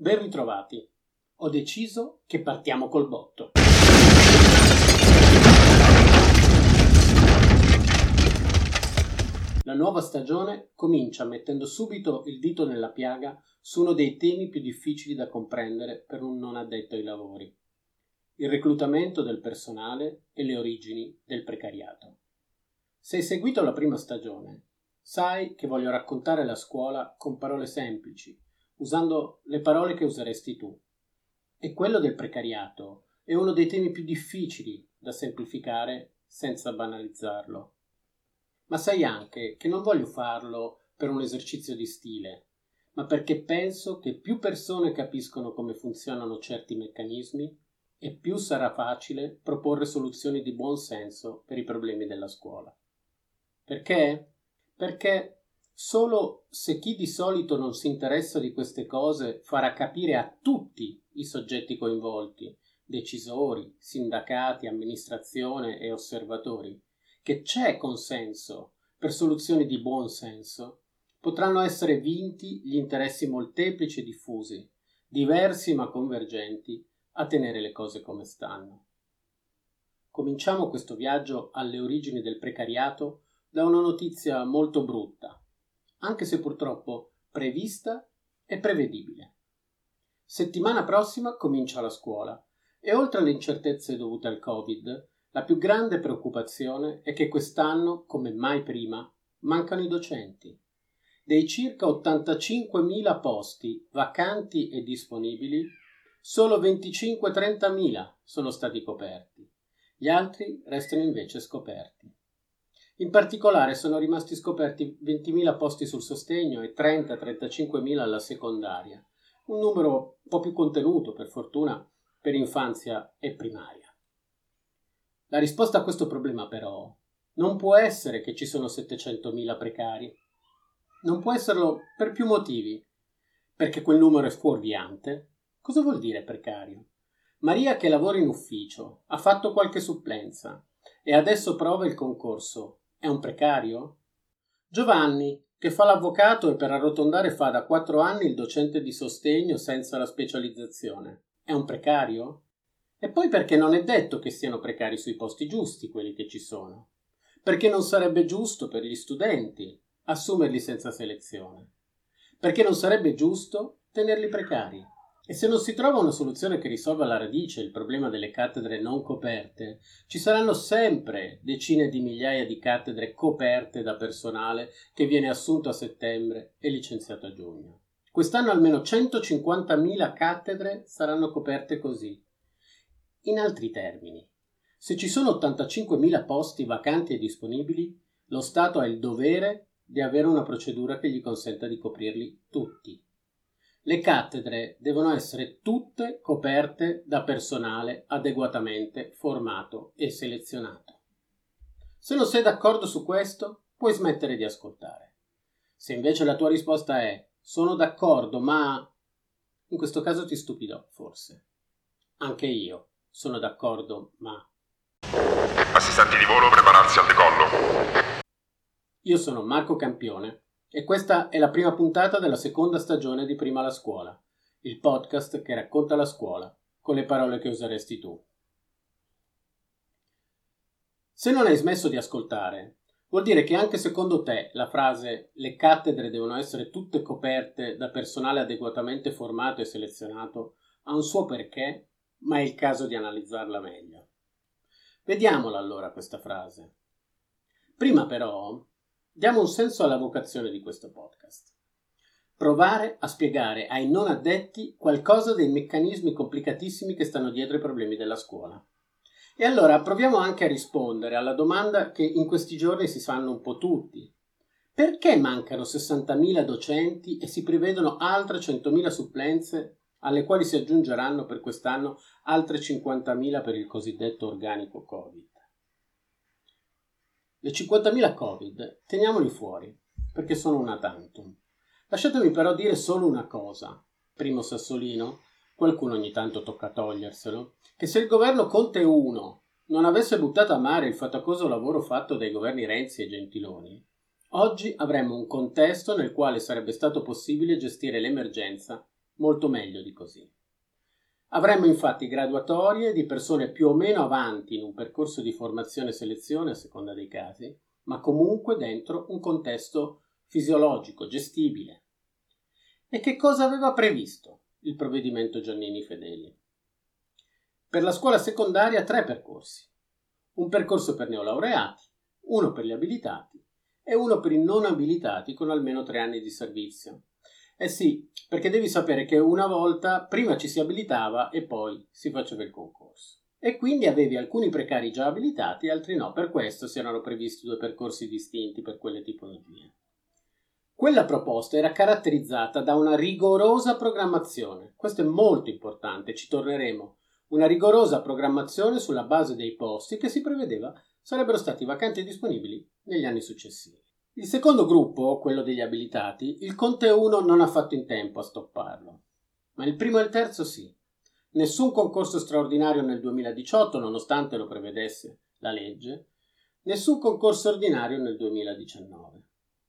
Ben ritrovati. Ho deciso che partiamo col botto. La nuova stagione comincia mettendo subito il dito nella piaga su uno dei temi più difficili da comprendere per un non addetto ai lavori: il reclutamento del personale e le origini del precariato. Se hai seguito la prima stagione, sai che voglio raccontare la scuola con parole semplici, usando le parole che useresti tu. E quello del precariato è uno dei temi più difficili da semplificare senza banalizzarlo. Ma sai anche che non voglio farlo per un esercizio di stile, ma perché penso che più persone capiscono come funzionano certi meccanismi e più sarà facile proporre soluzioni di buon senso per i problemi della scuola. Perché? Perché solo se chi di solito non si interessa di queste cose farà capire a tutti i soggetti coinvolti, decisori, sindacati, amministrazione e osservatori, che c'è consenso per soluzioni di buon senso, potranno essere vinti gli interessi molteplici e diffusi, diversi ma convergenti, a tenere le cose come stanno. Cominciamo questo viaggio alle origini del precariato da una notizia molto brutta, anche se purtroppo prevista e prevedibile. Settimana prossima comincia la scuola e oltre alle incertezze dovute al Covid, la più grande preoccupazione è che quest'anno, come mai prima, mancano i docenti. Dei circa 85.000 posti vacanti e disponibili, solo 25-30.000 sono stati coperti. Gli altri restano invece scoperti. In particolare sono rimasti scoperti 20.000 posti sul sostegno e 30-35.000 alla secondaria, un numero un po' più contenuto, per fortuna, per infanzia e primaria. La risposta a questo problema, però, non può essere che ci sono 700.000 precari. Non può esserlo per più motivi. Perché quel numero è fuorviante. Cosa vuol dire precario? Maria, che lavora in ufficio, ha fatto qualche supplenza e adesso prova il concorso, è un precario? Giovanni, che fa l'avvocato e per arrotondare fa da 4 anni il docente di sostegno senza la specializzazione, è un precario? E poi perché non è detto che siano precari sui posti giusti quelli che ci sono? Perché non sarebbe giusto per gli studenti assumerli senza selezione? Perché non sarebbe giusto tenerli precari? E se non si trova una soluzione che risolva alla radice il problema delle cattedre non coperte, ci saranno sempre decine di migliaia di cattedre coperte da personale che viene assunto a settembre e licenziato a giugno. Quest'anno almeno 150.000 cattedre saranno coperte così. In altri termini, se ci sono 85.000 posti vacanti e disponibili, lo Stato ha il dovere di avere una procedura che gli consenta di coprirli tutti. Le cattedre devono essere tutte coperte da personale adeguatamente formato e selezionato. Se non sei d'accordo su questo, puoi smettere di ascoltare. Se invece la tua risposta è sono d'accordo, ma in questo caso ti stupirò, forse. Anche io sono d'accordo, ma assistenti di volo, prepararsi al decollo. Io sono Marco Campione e questa è la prima puntata della seconda stagione di Prima la scuola, il podcast che racconta la scuola con le parole che useresti tu. Se non hai smesso di ascoltare, vuol dire che anche secondo te la frase «le cattedre devono essere tutte coperte da personale adeguatamente formato e selezionato» ha un suo perché, ma è il caso di analizzarla meglio. Vediamola allora questa frase. Prima però diamo un senso alla vocazione di questo podcast. Provare a spiegare ai non addetti qualcosa dei meccanismi complicatissimi che stanno dietro i problemi della scuola. E allora proviamo anche a rispondere alla domanda che in questi giorni si fanno un po' tutti. Perché mancano 60.000 docenti e si prevedono altre 100.000 supplenze alle quali si aggiungeranno per quest'anno altre 50.000 per il cosiddetto organico Covid? Le 50.000 Covid teniamoli fuori, perché sono una tantum. Lasciatemi però dire solo una cosa, primo sassolino, qualcuno ogni tanto tocca toglierselo, che se il governo Conte 1 non avesse buttato a mare il faticoso lavoro fatto dai governi Renzi e Gentiloni, oggi avremmo un contesto nel quale sarebbe stato possibile gestire l'emergenza molto meglio di così. Avremmo infatti graduatorie di persone più o meno avanti in un percorso di formazione e selezione a seconda dei casi, ma comunque dentro un contesto fisiologico, gestibile. E che cosa aveva previsto il provvedimento Giannini Fedeli? Per la scuola secondaria 3 percorsi. Un percorso per neolaureati, uno per gli abilitati e uno per i non abilitati con almeno 3 anni di servizio. Eh sì, perché devi sapere che una volta prima ci si abilitava e poi si faceva il concorso. E quindi avevi alcuni precari già abilitati e altri no, per questo si erano previsti 2 percorsi distinti per quelle tipologie. Quella proposta era caratterizzata da una rigorosa programmazione. Questo è molto importante, ci torneremo. Una rigorosa programmazione sulla base dei posti che si prevedeva sarebbero stati vacanti e disponibili negli anni successivi. Il secondo gruppo, quello degli abilitati, il Conte 1 non ha fatto in tempo a stopparlo, ma il primo e il terzo sì. Nessun concorso straordinario nel 2018, nonostante lo prevedesse la legge, nessun concorso ordinario nel 2019.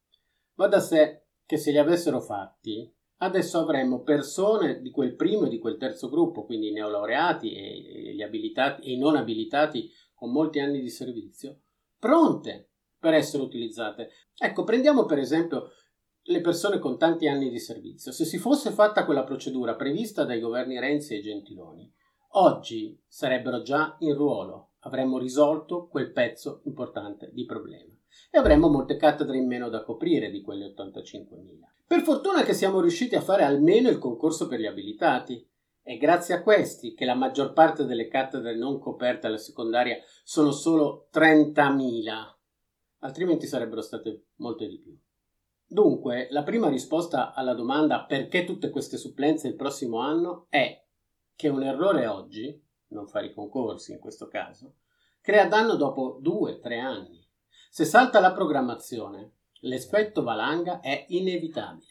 Va da sé che se li avessero fatti, adesso avremmo persone di quel primo e di quel terzo gruppo, quindi i neolaureati e gli abilitati e i non abilitati con molti anni di servizio, pronte per essere utilizzate. Ecco, prendiamo per esempio le persone con tanti anni di servizio. Se si fosse fatta quella procedura prevista dai governi Renzi e Gentiloni, oggi sarebbero già in ruolo, avremmo risolto quel pezzo importante di problema e avremmo molte cattedre in meno da coprire di quelle 85.000. Per fortuna che siamo riusciti a fare almeno il concorso per gli abilitati. È grazie a questi che la maggior parte delle cattedre non coperte alla secondaria sono solo 30.000, altrimenti sarebbero state molte di più. Dunque, la prima risposta alla domanda perché tutte queste supplenze il prossimo anno è che un errore oggi, non fare i concorsi in questo caso, crea danno dopo 2-3 anni. Se salta la programmazione, l'effetto valanga è inevitabile.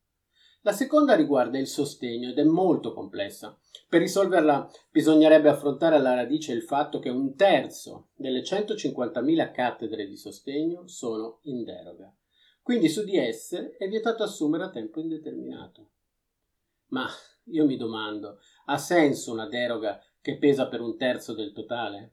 La seconda riguarda il sostegno ed è molto complessa. Per risolverla bisognerebbe affrontare alla radice il fatto che 1/3 delle 150.000 cattedre di sostegno sono in deroga. Quindi su di esse è vietato assumere a tempo indeterminato. Ma io mi domando, ha senso una deroga che pesa per 1/3 del totale?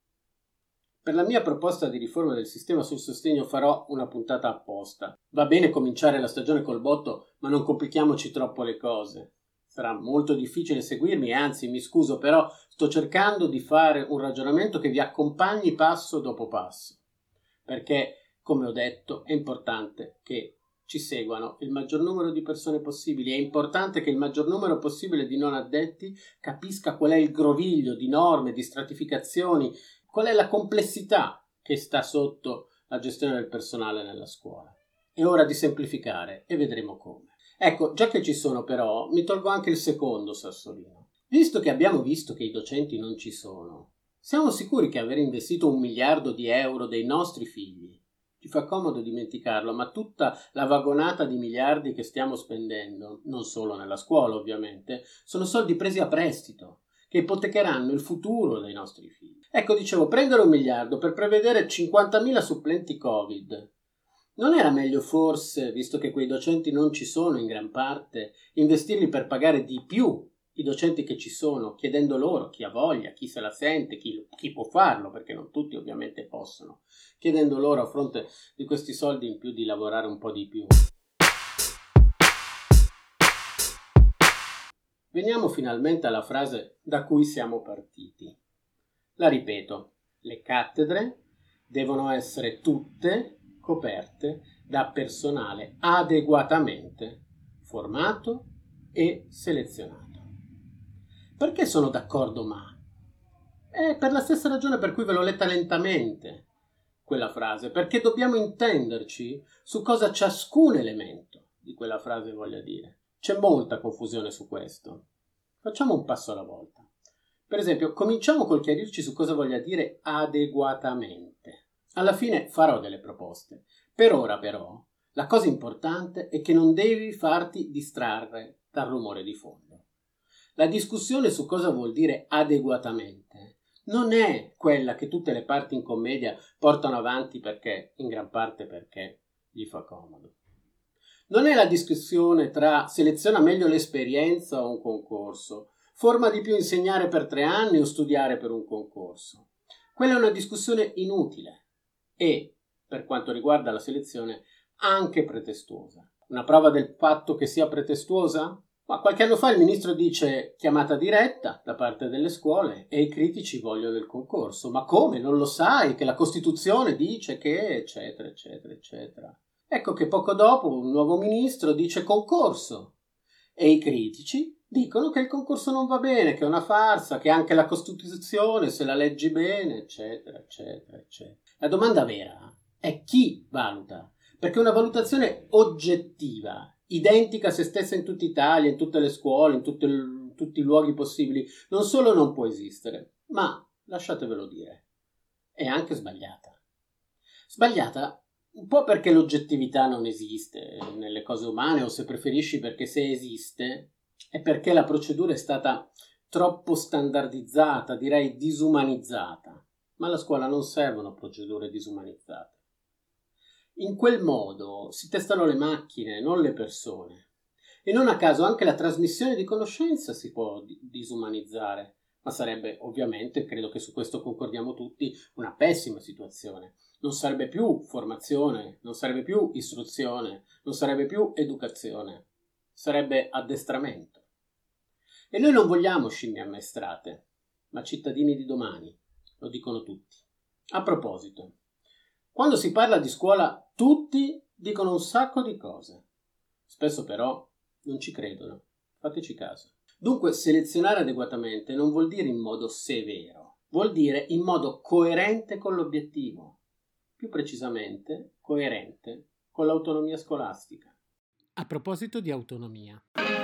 Per la mia proposta di riforma del sistema sul sostegno farò una puntata apposta. Va bene cominciare la stagione col botto, ma non complichiamoci troppo le cose. Sarà molto difficile seguirmi e anzi mi scuso, però sto cercando di fare un ragionamento che vi accompagni passo dopo passo. Perché, come ho detto, è importante che ci seguano il maggior numero di persone possibili. È importante che il maggior numero possibile di non addetti capisca qual è il groviglio di norme, di stratificazioni, qual è la complessità che sta sotto la gestione del personale nella scuola. È ora di semplificare e vedremo come. Ecco, già che ci sono però, mi tolgo anche il secondo sassolino. Visto che abbiamo visto che i docenti non ci sono, siamo sicuri che aver investito 1 miliardo di euro dei nostri figli, ci fa comodo dimenticarlo, ma tutta la vagonata di miliardi che stiamo spendendo, non solo nella scuola ovviamente, sono soldi presi a prestito, che ipotecheranno il futuro dei nostri figli. Ecco, dicevo, prendere 1 miliardo per prevedere 50.000 supplenti Covid. Non era meglio forse, visto che quei docenti non ci sono in gran parte, investirli per pagare di più i docenti che ci sono, chiedendo loro, chi ha voglia, chi se la sente, chi può farlo, perché non tutti ovviamente possono, chiedendo loro a fronte di questi soldi in più di lavorare un po' di più. Veniamo finalmente alla frase da cui siamo partiti. La ripeto, le cattedre devono essere tutte coperte da personale adeguatamente formato e selezionato. Perché sono d'accordo ma? È per la stessa ragione per cui ve l'ho letta lentamente quella frase, perché dobbiamo intenderci su cosa ciascun elemento di quella frase voglia dire. C'è molta confusione su questo. Facciamo un passo alla volta. Per esempio, cominciamo col chiarirci su cosa voglia dire adeguatamente. Alla fine farò delle proposte. Per ora, però, la cosa importante è che non devi farti distrarre dal rumore di fondo. La discussione su cosa vuol dire adeguatamente non è quella che tutte le parti in commedia portano avanti perché, in gran parte perché, gli fa comodo. Non è la discussione tra seleziona meglio l'esperienza o un concorso, forma di più insegnare per 3 anni o studiare per un concorso. Quella è una discussione inutile e, per quanto riguarda la selezione, anche pretestuosa. Una prova del fatto che sia pretestuosa? Ma qualche anno fa il ministro dice chiamata diretta da parte delle scuole e i critici vogliono il concorso. Ma come? Non lo sai che la Costituzione dice che, eccetera, eccetera, eccetera. Ecco che poco dopo un nuovo ministro dice concorso e i critici dicono che il concorso non va bene, che è una farsa, che anche la Costituzione, se la leggi bene, eccetera, eccetera, eccetera. La domanda vera è chi valuta, perché una valutazione oggettiva, identica a se stessa in tutta Italia, in tutte le scuole, in tutti i luoghi possibili, non solo non può esistere, ma, lasciatevelo dire, è anche sbagliata. Sbagliata un po' perché l'oggettività non esiste nelle cose umane, o se preferisci perché se esiste è perché la procedura è stata troppo standardizzata, direi disumanizzata. Ma alla scuola non servono procedure disumanizzate. In quel modo si testano le macchine, non le persone. E non a caso anche la trasmissione di conoscenza si può disumanizzare, ma sarebbe ovviamente, credo che su questo concordiamo tutti, una pessima situazione. Non sarebbe più formazione, non sarebbe più istruzione, non sarebbe più educazione, sarebbe addestramento. E noi non vogliamo scimmie ammaestrate, ma cittadini di domani, lo dicono tutti. A proposito, quando si parla di scuola tutti dicono un sacco di cose. Spesso però non ci credono. Fateci caso. Dunque selezionare adeguatamente non vuol dire in modo severo, vuol dire in modo coerente con l'obiettivo. Più precisamente, coerente con l'autonomia scolastica. A proposito di autonomia.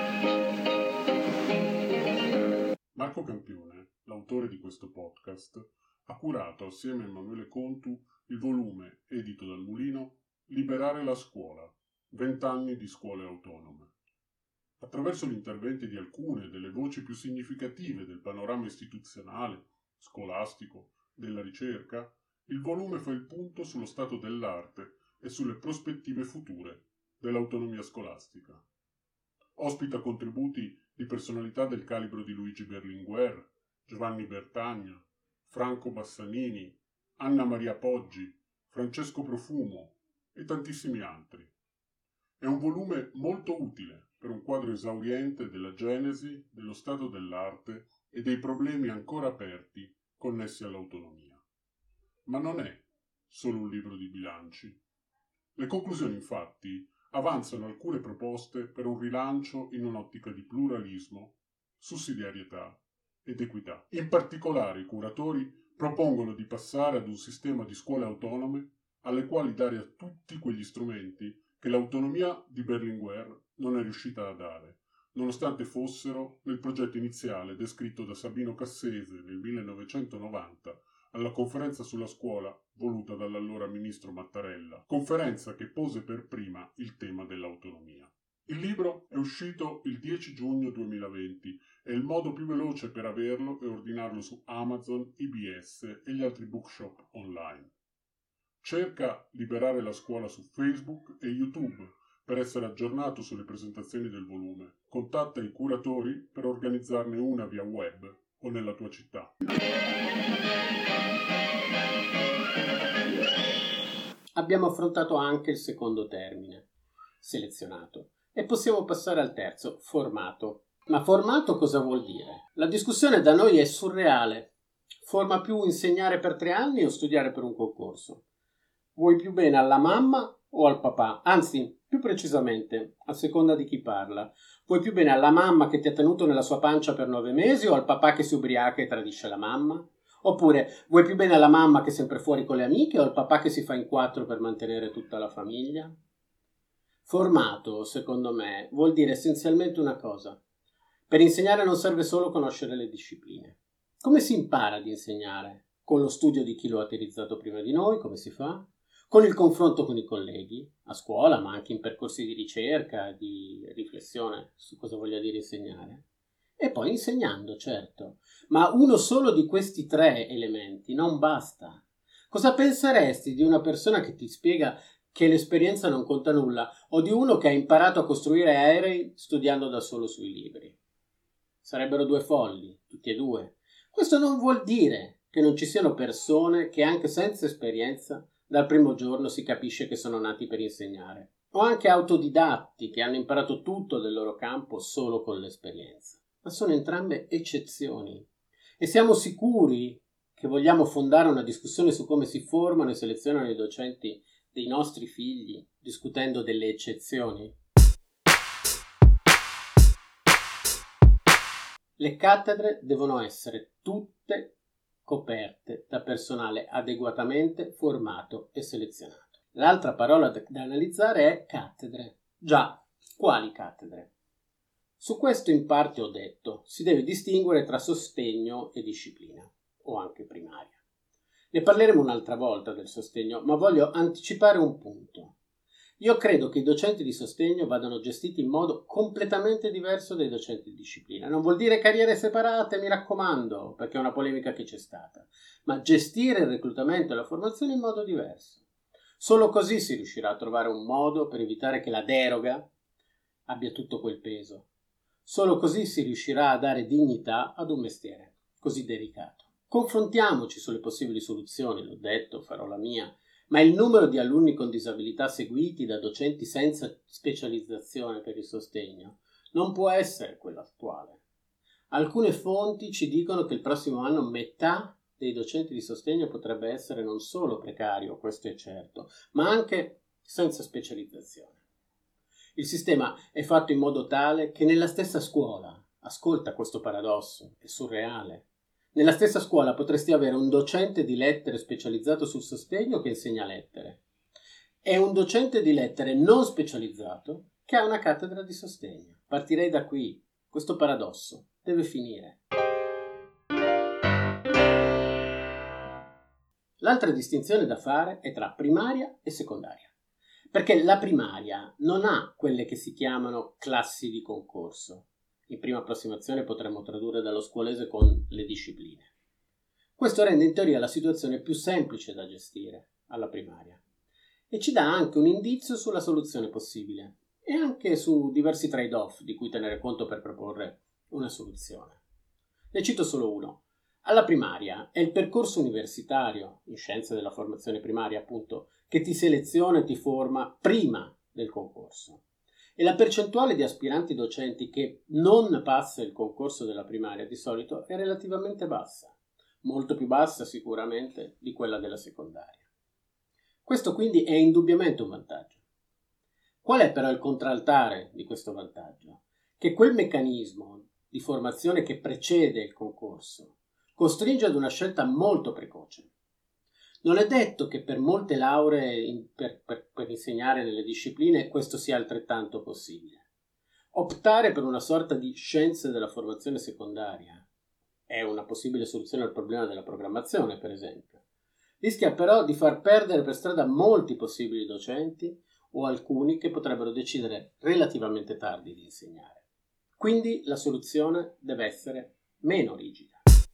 Marco Campione, l'autore di questo podcast, ha curato assieme a Emanuele Contu il volume, edito dal Mulino, Liberare la scuola, 20 anni di scuole autonome. Attraverso gli interventi di alcune delle voci più significative del panorama istituzionale, scolastico, della ricerca, il volume fa il punto sullo stato dell'arte e sulle prospettive future dell'autonomia scolastica. Ospita contributi di personalità del calibro di Luigi Berlinguer, Giovanni Bertagna, Franco Bassanini, Anna Maria Poggi, Francesco Profumo e tantissimi altri. È un volume molto utile per un quadro esauriente della genesi, dello stato dell'arte e dei problemi ancora aperti connessi all'autonomia. Ma non è solo un libro di bilanci. Le conclusioni, infatti, avanzano alcune proposte per un rilancio in un'ottica di pluralismo, sussidiarietà ed equità. In particolare i curatori propongono di passare ad un sistema di scuole autonome alle quali dare a tutti quegli strumenti che l'autonomia di Berlinguer non è riuscita a dare, nonostante fossero nel progetto iniziale descritto da Sabino Cassese nel 1990 alla conferenza sulla scuola voluta dall'allora ministro Mattarella, conferenza che pose per prima il tema dell'autonomia. Il libro è uscito il 10 giugno 2020 e il modo più veloce per averlo è ordinarlo su Amazon, IBS e gli altri bookshop online. Cerca Liberare la scuola su Facebook e YouTube per essere aggiornato sulle presentazioni del volume. Contatta i curatori per organizzarne una via web o nella tua città. Abbiamo affrontato anche il secondo termine, selezionato, e possiamo passare al terzo, formato. Ma formato cosa vuol dire? La discussione da noi è surreale. Forma più insegnare per 3 anni o studiare per un concorso? Vuoi più bene alla mamma o al papà? Anzi, più precisamente, a seconda di chi parla. Vuoi più bene alla mamma che ti ha tenuto nella sua pancia per 9 mesi o al papà che si ubriaca e tradisce la mamma? Oppure, vuoi più bene alla mamma che è sempre fuori con le amiche o al papà che si fa in 4 per mantenere tutta la famiglia? Formato, secondo me, vuol dire essenzialmente una cosa. Per insegnare non serve solo conoscere le discipline. Come si impara ad insegnare? Con lo studio di chi lo ha utilizzato prima di noi, come si fa? Con il confronto con i colleghi, a scuola, ma anche in percorsi di ricerca, di riflessione su cosa voglia dire insegnare. E poi insegnando, certo. Ma uno solo di questi 3 elementi non basta. Cosa penseresti di una persona che ti spiega che l'esperienza non conta nulla o di uno che ha imparato a costruire aerei studiando da solo sui libri. Sarebbero due folli, tutti e due. Questo non vuol dire che non ci siano persone che anche senza esperienza dal primo giorno si capisce che sono nati per insegnare, o anche autodidatti che hanno imparato tutto del loro campo solo con l'esperienza. Ma sono entrambe eccezioni. E siamo sicuri che vogliamo fondare una discussione su come si formano e selezionano i docenti dei nostri figli, discutendo delle eccezioni? Le cattedre devono essere tutte coperte da personale adeguatamente formato e selezionato. L'altra parola da analizzare è cattedre. Già, quali cattedre? Su questo in parte ho detto, si deve distinguere tra sostegno e disciplina, o anche primaria. Ne parleremo un'altra volta del sostegno, ma voglio anticipare un punto. Io credo che i docenti di sostegno vadano gestiti in modo completamente diverso dai docenti di disciplina. Non vuol dire carriere separate, mi raccomando, perché è una polemica che c'è stata, ma gestire il reclutamento e la formazione in modo diverso. Solo così si riuscirà a trovare un modo per evitare che la deroga abbia tutto quel peso. Solo così si riuscirà a dare dignità ad un mestiere così delicato. Confrontiamoci sulle possibili soluzioni, l'ho detto, farò la mia, ma il numero di alunni con disabilità seguiti da docenti senza specializzazione per il sostegno non può essere quello attuale. Alcune fonti ci dicono che il prossimo anno metà dei docenti di sostegno potrebbe essere non solo precario, questo è certo, ma anche senza specializzazione. Il sistema è fatto in modo tale che nella stessa scuola, ascolta questo paradosso, è surreale, nella stessa scuola potresti avere un docente di lettere specializzato sul sostegno che insegna lettere e un docente di lettere non specializzato che ha una cattedra di sostegno. Partirei da qui. Questo paradosso deve finire. L'altra distinzione da fare è tra primaria e secondaria, perché la primaria non ha quelle che si chiamano classi di concorso. In prima approssimazione potremmo tradurre dallo scuolese con le discipline. Questo rende in teoria la situazione più semplice da gestire alla primaria e ci dà anche un indizio sulla soluzione possibile e anche su diversi trade-off di cui tenere conto per proporre una soluzione. Ne cito solo uno. Alla primaria è il percorso universitario, in scienze della formazione primaria appunto, che ti seleziona e ti forma prima del concorso. E la percentuale di aspiranti docenti che non passa il concorso della primaria di solito è relativamente bassa, molto più bassa sicuramente di quella della secondaria. Questo quindi è indubbiamente un vantaggio. Qual è però il contraltare di questo vantaggio? Che quel meccanismo di formazione che precede il concorso costringe ad una scelta molto precoce. Non è detto che per molte lauree per insegnare nelle discipline questo sia altrettanto possibile. Optare per una sorta di scienze della formazione secondaria è una possibile soluzione al problema della programmazione, per esempio. Rischia però di far perdere per strada molti possibili docenti o alcuni che potrebbero decidere relativamente tardi di insegnare. Quindi la soluzione deve essere meno rigida.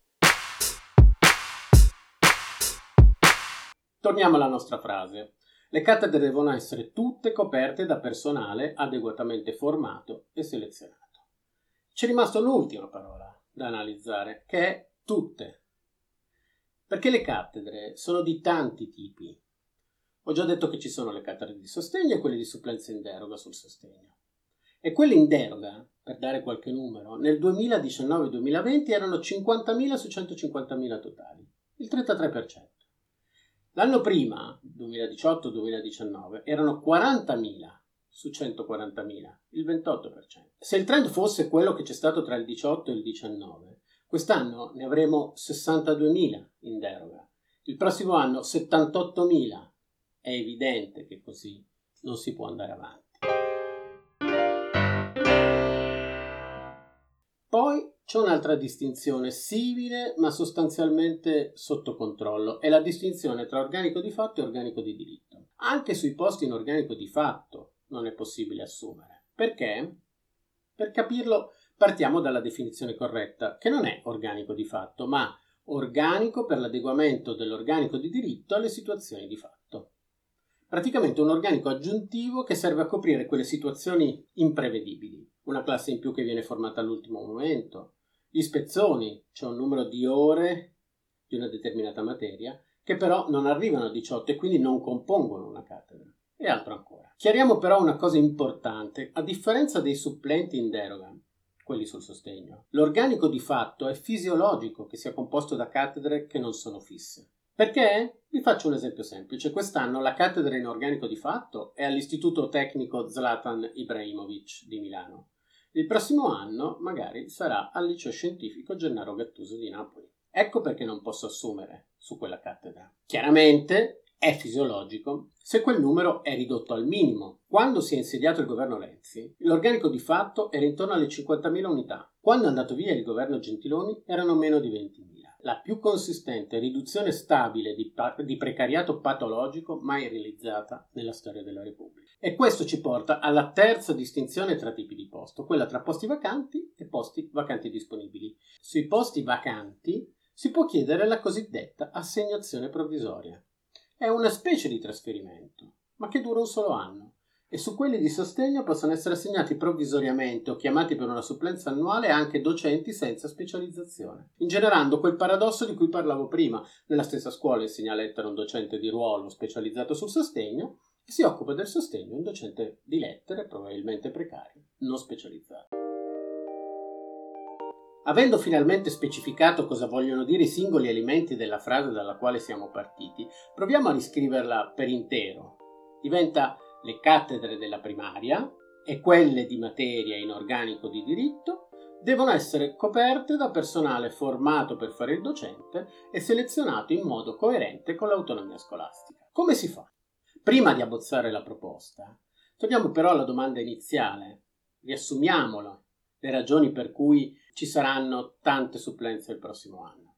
Torniamo alla nostra frase. Le cattedre devono essere tutte coperte da personale adeguatamente formato e selezionato. C'è rimasta un'ultima parola da analizzare, che è tutte. Perché le cattedre sono di tanti tipi. Ho già detto che ci sono le cattedre di sostegno e quelle di supplenza in deroga sul sostegno. E quelle in deroga, per dare qualche numero, nel 2019-2020 erano 50.000 su 150.000 totali, il 33%. L'anno prima, 2018-2019, erano 40.000 su 140.000, il 28%. Se il trend fosse quello che c'è stato tra il 18 e il 19, quest'anno ne avremo 62.000 in deroga, il prossimo anno 78.000. È evidente che così non si può andare avanti. Poi c'è un'altra distinzione simile ma sostanzialmente sotto controllo, è la distinzione tra organico di fatto e organico di diritto. Anche sui posti in organico di fatto non è possibile assumere. Perché? Per capirlo partiamo dalla definizione corretta, che non è organico di fatto, ma organico per l'adeguamento dell'organico di diritto alle situazioni di fatto. Praticamente un organico aggiuntivo che serve a coprire quelle situazioni imprevedibili. Una classe in più che viene formata all'ultimo momento, gli spezzoni, c'è un numero di ore di una determinata materia, che però non arrivano a 18 e quindi non compongono una cattedra. E altro ancora. Chiariamo però una cosa importante. A differenza dei supplenti in deroga, quelli sul sostegno, l'organico di fatto è fisiologico che sia composto da cattedre che non sono fisse. Perché? Vi faccio un esempio semplice. Quest'anno la cattedra in organico di fatto è all'Istituto Tecnico Zlatan Ibrahimović di Milano. Il prossimo anno magari sarà al Liceo Scientifico Gennaro Gattuso di Napoli. Ecco perché non posso assumere su quella cattedra. Chiaramente è fisiologico se quel numero è ridotto al minimo. Quando si è insediato il governo Renzi, l'organico di fatto era intorno alle 50.000 unità. Quando è andato via il governo Gentiloni erano meno di 20.000. La più consistente riduzione stabile di precariato patologico mai realizzata nella storia della Repubblica. E questo ci porta alla terza distinzione tra tipi di posto, quella tra posti vacanti e posti vacanti disponibili. Sui posti vacanti si può chiedere la cosiddetta assegnazione provvisoria. È una specie di trasferimento, ma che dura un solo anno, e su quelli di sostegno possono essere assegnati provvisoriamente o chiamati per una supplenza annuale anche docenti senza specializzazione, ingenerando quel paradosso di cui parlavo prima. Nella stessa scuola insegna lettere un docente di ruolo specializzato sul sostegno e si occupa del sostegno un docente di lettere, probabilmente precario, non specializzato. Avendo finalmente specificato cosa vogliono dire i singoli elementi della frase dalla quale siamo partiti, proviamo a riscriverla per intero. Diventa: le cattedre della primaria e quelle di materia in organico di diritto devono essere coperte da personale formato per fare il docente e selezionato in modo coerente con l'autonomia scolastica. Come si fa? Prima di abbozzare la proposta, torniamo però alla domanda iniziale. Riassumiamolo. Le ragioni per cui ci saranno tante supplenze il prossimo anno.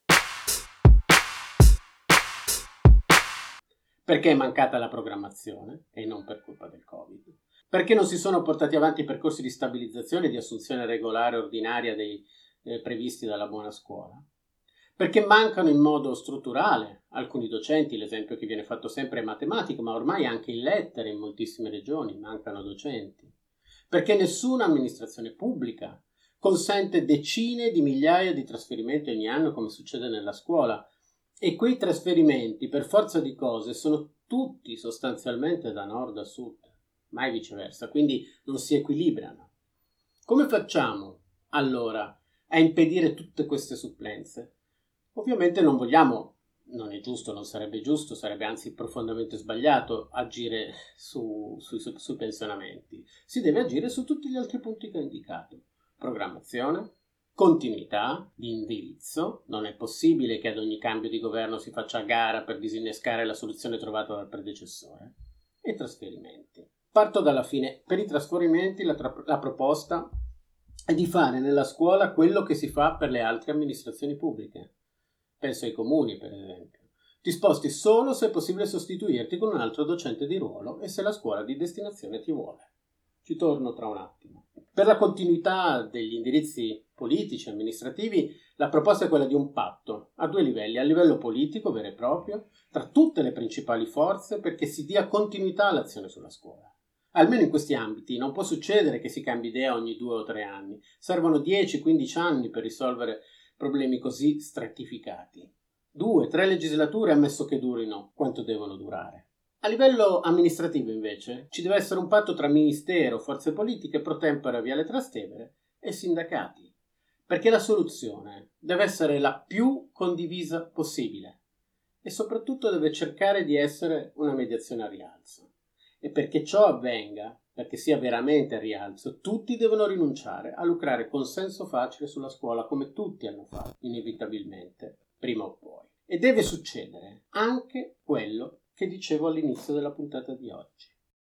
Perché è mancata la programmazione e non per colpa del Covid. Perché non si sono portati avanti i percorsi di stabilizzazione e di assunzione regolare e ordinaria previsti dalla buona scuola. Perché mancano in modo strutturale alcuni docenti, l'esempio che viene fatto sempre è matematico, ma ormai anche in lettere in moltissime regioni mancano docenti. Perché nessuna amministrazione pubblica consente decine di migliaia di trasferimenti ogni anno come succede nella scuola e quei trasferimenti per forza di cose sono tutti sostanzialmente da nord a sud, mai viceversa, quindi non si equilibrano. Come facciamo allora a impedire tutte queste supplenze? Ovviamente non vogliamo, non è giusto, non sarebbe giusto, sarebbe anzi profondamente sbagliato agire sui pensionamenti. Si deve agire su tutti gli altri punti che ho indicato. Programmazione, continuità di indirizzo, non è possibile che ad ogni cambio di governo si faccia a gara per disinnescare la soluzione trovata dal predecessore, e trasferimenti. Parto dalla fine. Per i trasferimenti la proposta è di fare nella scuola quello che si fa per le altre amministrazioni pubbliche. Penso ai comuni, per esempio. Ti sposti solo se è possibile sostituirti con un altro docente di ruolo e se la scuola di destinazione ti vuole. Ci torno tra un attimo. Per la continuità degli indirizzi politici e amministrativi, la proposta è quella di un patto a due livelli: a livello politico vero e proprio, tra tutte le principali forze, perché si dia continuità all'azione sulla scuola. Almeno in questi ambiti non può succedere che si cambi idea ogni 2 o 3 anni. Servono 10-15 anni per risolvere problemi così stratificati. 2-3 legislature, ammesso che durino quanto devono durare. A livello amministrativo, invece, ci deve essere un patto tra ministero, forze politiche, pro tempore Viale Trastevere e sindacati, perché la soluzione deve essere la più condivisa possibile e soprattutto deve cercare di essere una mediazione a rialzo. E perché ciò avvenga, perché sia veramente a rialzo, tutti devono rinunciare a lucrare consenso facile sulla scuola, come tutti hanno fatto, inevitabilmente, prima o poi. E deve succedere anche quello che dicevo all'inizio della puntata di oggi.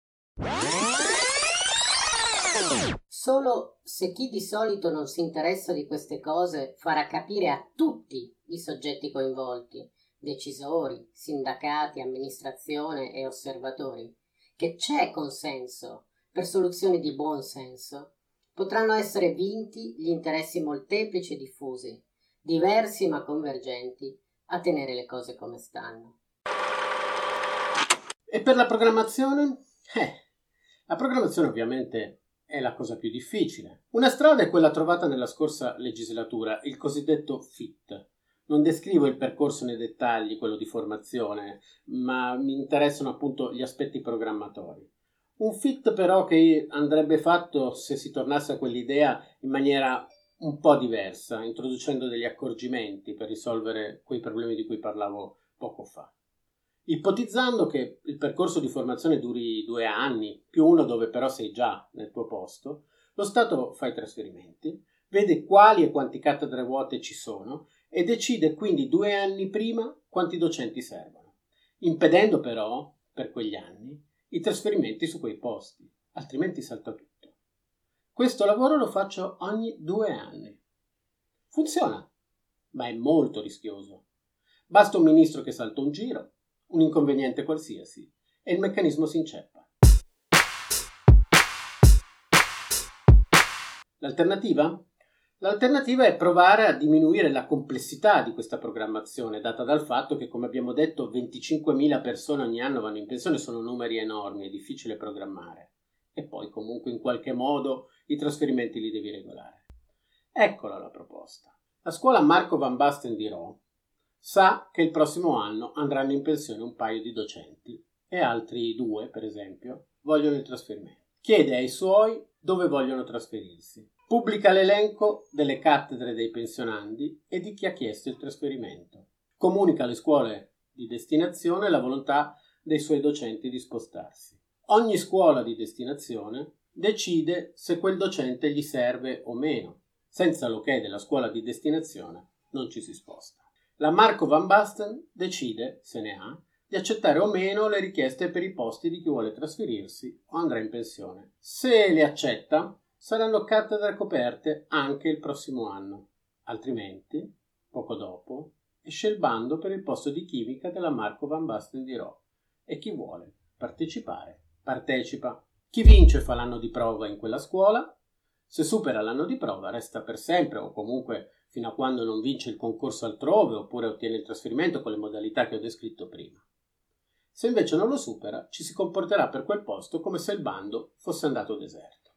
Solo se chi di solito non si interessa di queste cose farà capire a tutti i soggetti coinvolti, decisori, sindacati, amministrazione e osservatori, che c'è consenso per soluzioni di buon senso, potranno essere vinti gli interessi molteplici e diffusi, diversi ma convergenti, a tenere le cose come stanno. E per la programmazione? La programmazione ovviamente è la cosa più difficile. Una strada è quella trovata nella scorsa legislatura, il cosiddetto FIT. Non descrivo il percorso nei dettagli, quello di formazione, ma mi interessano appunto gli aspetti programmatori. Un FIT però che andrebbe fatto se si tornasse a quell'idea in maniera un po' diversa, introducendo degli accorgimenti per risolvere quei problemi di cui parlavo poco fa. Ipotizzando che il percorso di formazione duri 2 anni, più uno dove però sei già nel tuo posto, lo Stato fa i trasferimenti, vede quali e quanti cattedre vuote ci sono e decide quindi 2 anni prima quanti docenti servono, impedendo però, per quegli anni, i trasferimenti su quei posti, altrimenti salta tutto. Questo lavoro lo faccio ogni 2 anni. Funziona, ma è molto rischioso. Basta un ministro che salta un giro, un inconveniente qualsiasi, e il meccanismo si inceppa. L'alternativa? L'alternativa è provare a diminuire la complessità di questa programmazione, data dal fatto che, come abbiamo detto, 25.000 persone ogni anno vanno in pensione, sono numeri enormi, è difficile programmare. E poi comunque in qualche modo i trasferimenti li devi regolare. Eccola la proposta. La scuola Marco Van Basten di Rho sa che il prossimo anno andranno in pensione un paio di docenti e altri 2, per esempio, vogliono il trasferimento. Chiede ai suoi dove vogliono trasferirsi. Pubblica l'elenco delle cattedre dei pensionandi e di chi ha chiesto il trasferimento. Comunica alle scuole di destinazione la volontà dei suoi docenti di spostarsi. Ogni scuola di destinazione decide se quel docente gli serve o meno. Senza l'ok della scuola di destinazione non ci si sposta. La Marco Van Basten decide, se ne ha, di accettare o meno le richieste per i posti di chi vuole trasferirsi o andrà in pensione. Se le accetta, saranno cattedre coperte anche il prossimo anno. Altrimenti, poco dopo, esce il bando per il posto di chimica della Marco Van Basten di Rho e chi vuole partecipare, partecipa. Chi vince fa l'anno di prova in quella scuola. Se supera l'anno di prova resta per sempre o comunque fino a quando non vince il concorso altrove oppure ottiene il trasferimento con le modalità che ho descritto prima. Se invece non lo supera, ci si comporterà per quel posto come se il bando fosse andato deserto.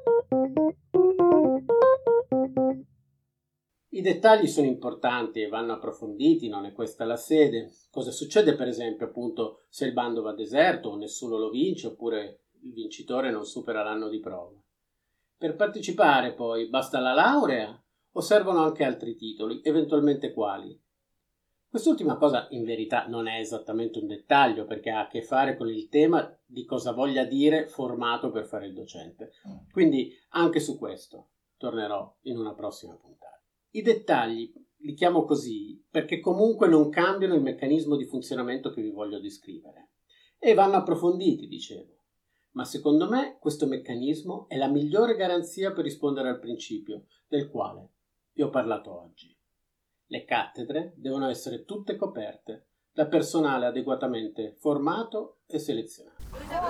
I dettagli sono importanti e vanno approfonditi, non è questa la sede. Cosa succede per esempio appunto se il bando va deserto o nessuno lo vince oppure il vincitore non supera l'anno di prova? Per partecipare poi basta la laurea o servono anche altri titoli, eventualmente quali? Quest'ultima cosa in verità non è esattamente un dettaglio perché ha a che fare con il tema di cosa voglia dire formato per fare il docente. Quindi anche su questo tornerò in una prossima puntata. I dettagli li chiamo così perché comunque non cambiano il meccanismo di funzionamento che vi voglio descrivere e vanno approfonditi, dicevo. Ma secondo me questo meccanismo è la migliore garanzia per rispondere al principio del quale vi ho parlato oggi. Le cattedre devono essere tutte coperte da personale adeguatamente formato e selezionato.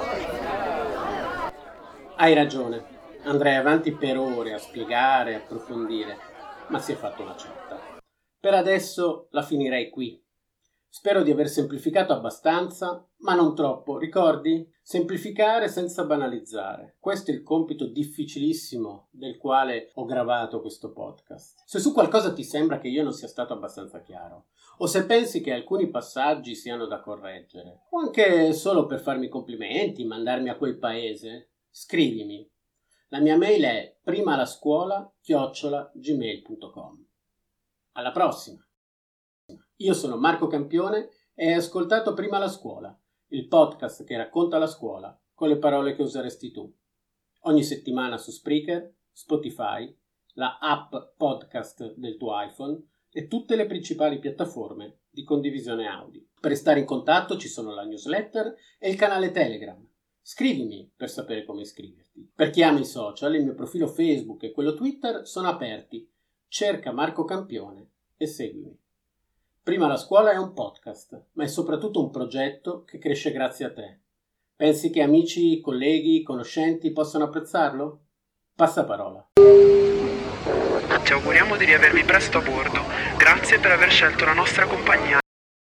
Hai ragione, andrei avanti per ore a spiegare, approfondire, ma si è fatta una certa. Per adesso la finirei qui. Spero di aver semplificato abbastanza, ma non troppo, ricordi? Semplificare senza banalizzare. Questo è il compito difficilissimo del quale ho gravato questo podcast. Se su qualcosa ti sembra che io non sia stato abbastanza chiaro, o se pensi che alcuni passaggi siano da correggere, o anche solo per farmi complimenti, mandarmi a quel paese, scrivimi. La mia mail è primalascuola@gmail.com. Alla prossima! Io sono Marco Campione e hai ascoltato Prima la Scuola, il podcast che racconta la scuola con le parole che useresti tu. Ogni settimana su Spreaker, Spotify, la app podcast del tuo iPhone e tutte le principali piattaforme di condivisione audio. Per restare in contatto ci sono la newsletter e il canale Telegram. Scrivimi per sapere come iscriverti. Per chi ama i social, il mio profilo Facebook e quello Twitter sono aperti. Cerca Marco Campione e seguimi. Prima la Scuola è un podcast, ma è soprattutto un progetto che cresce grazie a te. Pensi che amici, colleghi, conoscenti possano apprezzarlo? Passa parola. Ti auguriamo di riavervi presto a bordo. Grazie per aver scelto la nostra compagnia.